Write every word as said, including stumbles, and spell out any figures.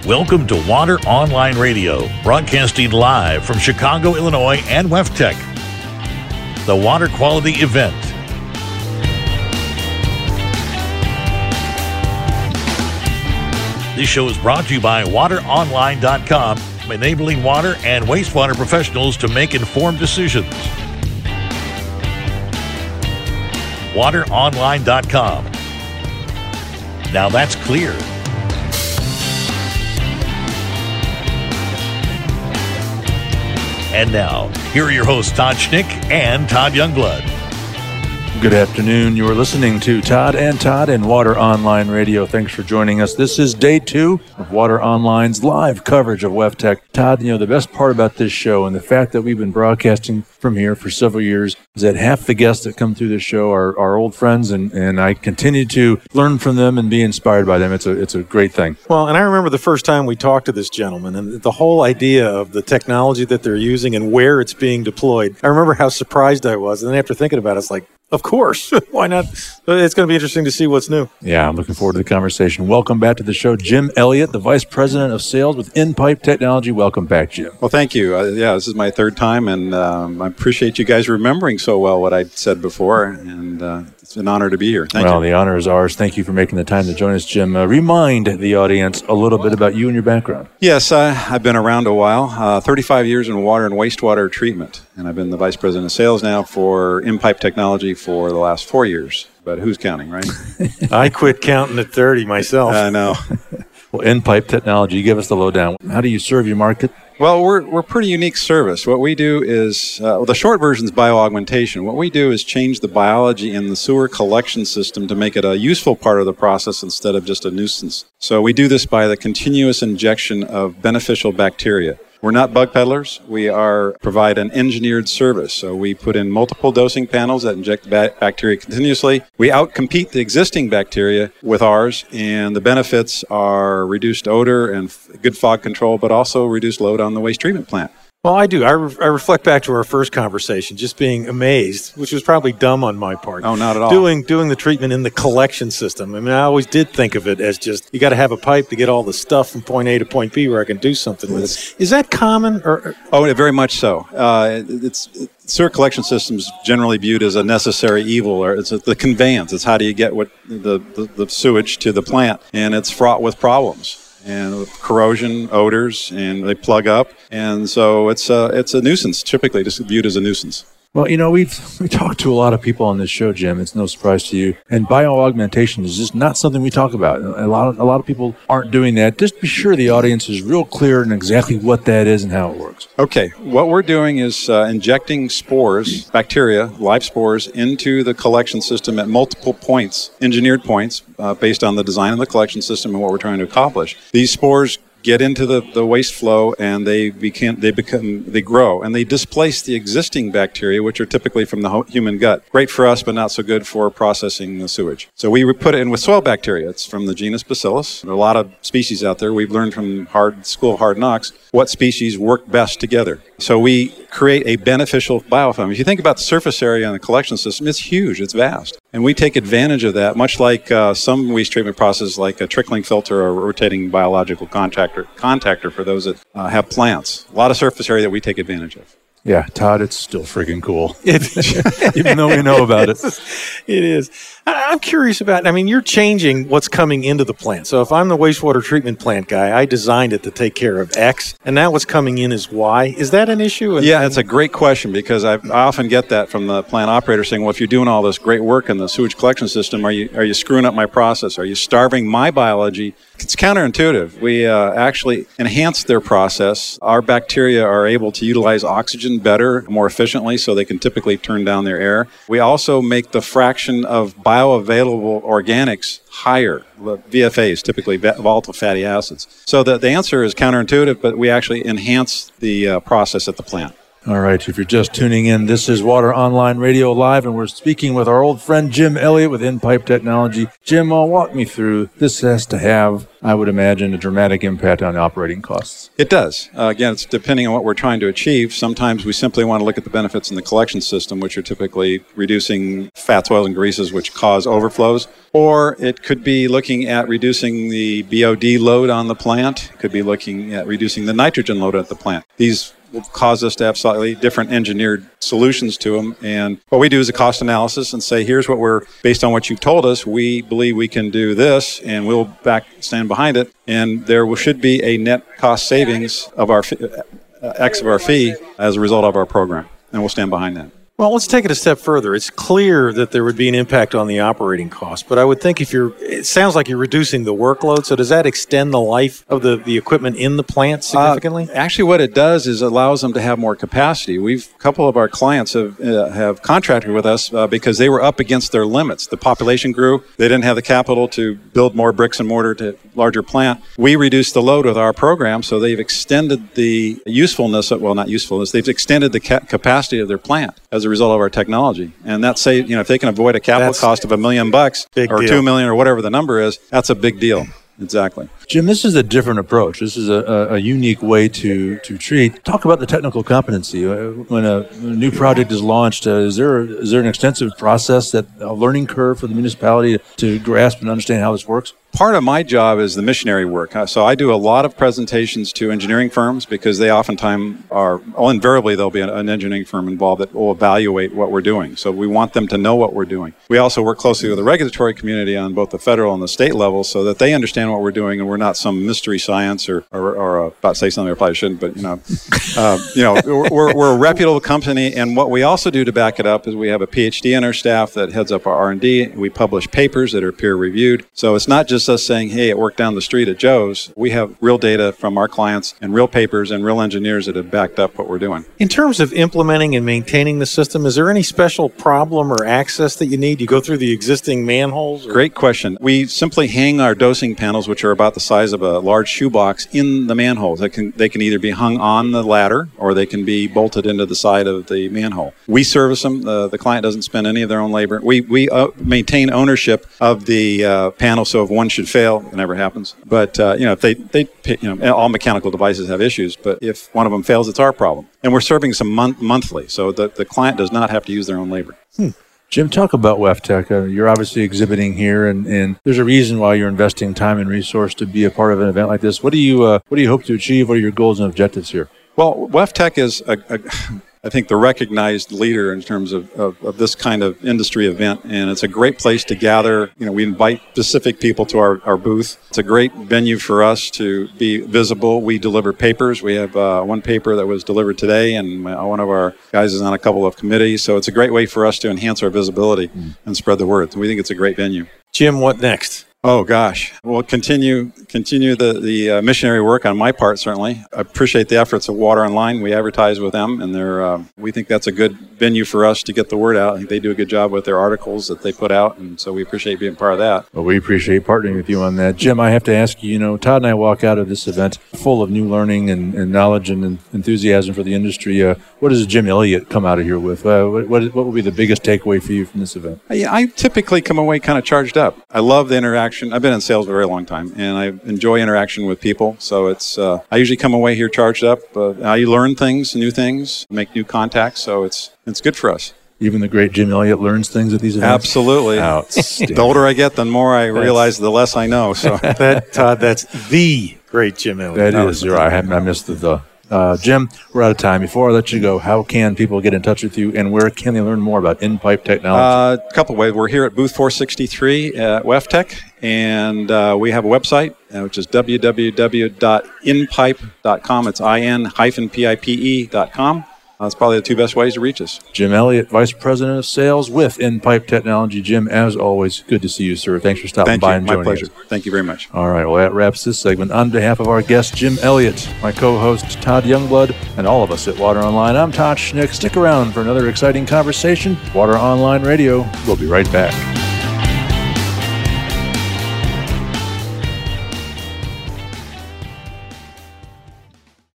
Welcome to Water Online Radio, broadcasting live from Chicago, Illinois and WEFTEC, the Water Quality Event. This show is brought to you by water online dot com, enabling water and wastewater professionals to make informed decisions. water online dot com. Now that's clear. And now, here are your hosts, Todd Schnick and Todd Youngblood. Good afternoon. You are listening to Todd and Todd and Water Online Radio. Thanks for joining us. This is day two of Water Online's live coverage of WEFTEC. Todd, you know, the best part about this show and the fact that we've been broadcasting from here for several years is that half the guests that come through this show are, are old friends, and, and I continue to learn from them and be inspired by them. It's a it's a great thing. Well, and I remember the first time we talked to this gentleman and the whole idea of the technology that they're using and where it's being deployed. I remember how surprised I was. And then after thinking about it, it's like, of course. Why not? It's going to be interesting to see what's new. Yeah, I'm looking forward to the conversation. Welcome back to the show, Jim Elliott, the Vice President of Sales with InPipe Technology. Welcome back, Jim. Well, thank you. Uh, yeah, this is my third time, and um, I appreciate you guys remembering so well what I said before, and uh, it's an honor to be here. Thank well, you. Well, the honor is ours. Thank you for making the time to join us, Jim. Uh, remind the audience a little bit about you and your background. Yes, uh, I've been around a while, uh, thirty-five years in water and wastewater treatment, and I've been the Vice President of Sales now for InPipe Technology for the last four years. But who's counting, right? I quit counting at thirty myself. I know. Well, InPipe Technology, give us the lowdown. How do you serve your market? Well, we're we're a pretty unique service. What we do is, uh, well, the short version is bioaugmentation. What we do is change the biology in the sewer collection system to make it a useful part of the process instead of just a nuisance. So we do this by the continuous injection of beneficial bacteria. We're not bug peddlers. We are provide an engineered service. So we put in multiple dosing panels that inject ba- bacteria continuously. We outcompete the existing bacteria with ours, and the benefits are reduced odor and f- good fog control, but also reduced load on the waste treatment plant. Well, I do. I, re- I reflect back to our first conversation, just being amazed, which was probably dumb on my part. Oh, not at all. Doing doing the treatment in the collection system. I mean, I always did think of it as just, you got to have a pipe to get all the stuff from point A to point B where I can do something with it. Is that common? Or? Oh, very much so. Uh, it's, it's sewer collection systems generally viewed as a necessary evil, or it's a, the conveyance. It's how do you get what the, the, the sewage to the plant, and it's fraught with problems. And corrosion, odors, and they plug up, and so it's a it's a nuisance. Typically, just viewed as a nuisance. Well, you know, we've we talked to a lot of people on this show, Jim. It's no surprise to you. And bioaugmentation is just not something we talk about. A lot of a lot of people aren't doing that. Just be sure the audience is real clear in exactly what that is and how it works. Okay, what we're doing is uh, injecting spores, bacteria, live spores, into the collection system at multiple points, engineered points, uh, based on the design of the collection system and what we're trying to accomplish. These spores get into the, the waste flow, and they become they become they grow and they displace the existing bacteria, which are typically from the ho- human gut. Great for us, but not so good for processing the sewage. So we put it in with soil bacteria. It's from the genus Bacillus. There are a lot of species out there. We've learned from hard school hard knocks what species work best together. So we create a beneficial biofilm. If you think about the surface area on the collection system, it's huge, it's vast. And we take advantage of that, much like uh, some waste treatment processes, like a trickling filter or a rotating biological contactor, contactor for those that uh, have plants. A lot of surface area that we take advantage of. Yeah, Todd, it's still freaking cool, even though we know about it. It is. I'm curious about, I mean, you're changing what's coming into the plant. So if I'm the wastewater treatment plant guy, I designed it to take care of X, and now what's coming in is Y. Is that an issue? And, yeah, it's a great question, because I, I often get that from the plant operator saying, well, if you're doing all this great work in the sewage collection system, are you are you screwing up my process? Are you starving my biology? It's counterintuitive. We uh, actually enhance their process. Our bacteria are able to utilize oxygen better, more efficiently, so they can typically turn down their air. We also make the fraction of bioavailable organics higher, V F As, typically volatile fatty acids. So the, the answer is counterintuitive, but we actually enhance the uh, process at the plant. All right, if you're just tuning in, this is Water Online Radio Live, and we're speaking with our old friend Jim Elliott with In-Pipe Technology. Jim, uh, walk me through. This has to have, I would imagine, a dramatic impact on operating costs. It does. Uh, again, it's depending on what we're trying to achieve. Sometimes we simply want to look at the benefits in the collection system, which are typically reducing fats, oils, and greases, which cause overflows. Or it could be looking at reducing the B O D load on the plant. It could be looking at reducing the nitrogen load at the plant. These will cause us to have slightly different engineered solutions to them. And what we do is a cost analysis and say, here's what we're, based on what you've told us, we believe we can do this, and we'll back stand behind it. And there will, should be a net cost savings of our uh, X of our fee as a result of our program. And we'll stand behind that. Well, let's take it a step further. It's clear that there would be an impact on the operating cost, but I would think if you're, it sounds like you're reducing the workload, so does that extend the life of the, the equipment in the plant significantly? Uh, actually, what it does is allows them to have more capacity. We've, a couple of our clients have uh, have contracted with us uh, because they were up against their limits. The population grew. They didn't have the capital to build more bricks and mortar to larger plant. We reduced the load with our program, so they've extended the usefulness, of, well, not usefulness, they've extended the ca- capacity of their plant as a result of our technology. And that's, say, you know, if they can avoid a capital that's cost of a million bucks or deal. two million or whatever the number is, that's a big deal. Exactly. Jim, this is a different approach. This is a, a, a unique way to, to treat. Talk about the technical competency. When a, a new project is launched, uh, is there is there an extensive process, that a learning curve for the municipality to, to grasp and understand how this works? Part of my job is the missionary work. So I do a lot of presentations to engineering firms because they oftentimes are, well, invariably there'll be an engineering firm involved that will evaluate what we're doing. So we want them to know what we're doing. We also work closely with the regulatory community on both the federal and the state level so that they understand what we're doing and we're not some mystery science or, or, or uh, about to say something I probably shouldn't, but you know, uh, you know, we're, we're a reputable company. And what we also do to back it up is we have a P H D on our staff that heads up our R and D. We publish papers that are peer reviewed. So it's not just us saying, hey, it worked down the street at Joe's. We have real data from our clients and real papers and real engineers that have backed up what we're doing. In terms of implementing and maintaining the system, is there any special problem or access that you need? You go through the existing manholes? Or? Great question. We simply hang our dosing panels, which are about the size of a large shoebox, in the manholes. They can, they can either be hung on the ladder or they can be bolted into the side of the manhole. We service them. Uh, the client doesn't spend any of their own labor. We, we uh, maintain ownership of the uh, panel, so if one should fail, it never happens. But, uh, you know, if they, they, you know, all mechanical devices have issues, but if one of them fails, it's our problem. And we're serving some month, monthly, so the, the client does not have to use their own labor. Hmm. Jim, talk about WEFTEC. Uh, you're obviously exhibiting here, and, and there's a reason why you're investing time and resource to be a part of an event like this. What do you, uh, what do you hope to achieve? What are your goals and objectives here? Well, WEFTEC is a, a I think, the recognized leader in terms of, of, of this kind of industry event. And it's a great place to gather. You know, we invite specific people to our, our booth. It's a great venue for us to be visible. We deliver papers. We have uh, one paper that was delivered today, and one of our guys is on a couple of committees. So it's a great way for us to enhance our visibility mm. and spread the word. So we think it's a great venue. Jim, what next? Oh, gosh. We'll continue continue the, the uh, missionary work on my part, certainly. I appreciate the efforts of Water Online. We advertise with them, and they're, uh, we think that's a good venue for us to get the word out. I think they do a good job with their articles that they put out, and so we appreciate being part of that. Well, we appreciate partnering with you on that. Jim, I have to ask you, you know, Todd and I walk out of this event full of new learning and, and knowledge and enthusiasm for the industry. Uh, what does Jim Elliott come out of here with? Uh, what, what, what will be the biggest takeaway for you from this event? I, I typically come away kind of charged up. I love the interaction. I've been in sales for a very long time, and I enjoy interaction with people. So it's uh, I usually come away here charged up. Uh, I learn things, new things, make new contacts. So it's it's good for us. Even the great Jim Elliott learns things at these events? Absolutely. The older I get, the more I realize, the less I know. So that Todd, that's the great Jim Elliott. That, that is. You're right. I, I missed the the. Uh, Jim, we're out of time. Before I let you go, how can people get in touch with you, and where can they learn more about In-Pipe Technology? Uh, a couple of ways. We're here at booth four sixty-three at WEFTEC, and uh, we have a website, uh, which is w w w dot in pipe dot com. It's I N hyphen P I P E dot com. Uh, that's probably the two best ways to reach us. Jim Elliott, Vice President of Sales with In-Pipe Technology. Jim, as always, good to see you, sir. Thanks for stopping Thank by you. and My joining pleasure. us. Thank you very much. All right, well, that wraps this segment. On behalf of our guest, Jim Elliott, my co-host, Todd Youngblood, and all of us at Water Online, I'm Todd Schnick. Stick around for another exciting conversation. Water Online Radio. We'll be right back.